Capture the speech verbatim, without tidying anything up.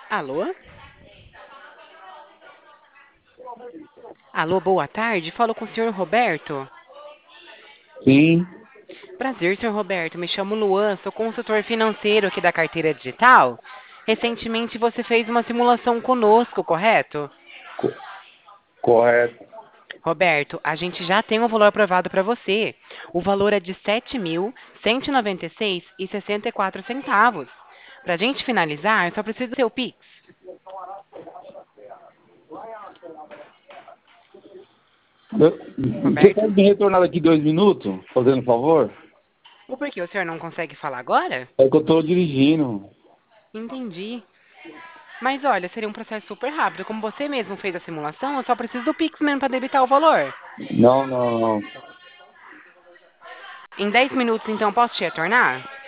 Alô? Alô, boa tarde. Falo com o senhor Roberto. Sim, Prazer, senhor Roberto. Me chamo Luan, sou consultor financeiro aqui da Carteira Digital. Recentemente você fez uma simulação conosco, correto? co- correto. Roberto, a gente já tem um valor aprovado para você. O valor é de sete mil cento e noventa e seis e sessenta e quatro centavos. Para a gente finalizar, eu só preciso do seu Pix. Eu- Você Roberto? pode me retornar daqui dois minutos, fazendo um favor? Ou por que o senhor não consegue falar agora? É que eu estou dirigindo. Entendi. Mas olha, seria um processo super rápido. Como você mesmo fez a simulação, eu só preciso do Pix mesmo para debitar o valor. Não, não, não. Em dez minutos, então, posso te retornar?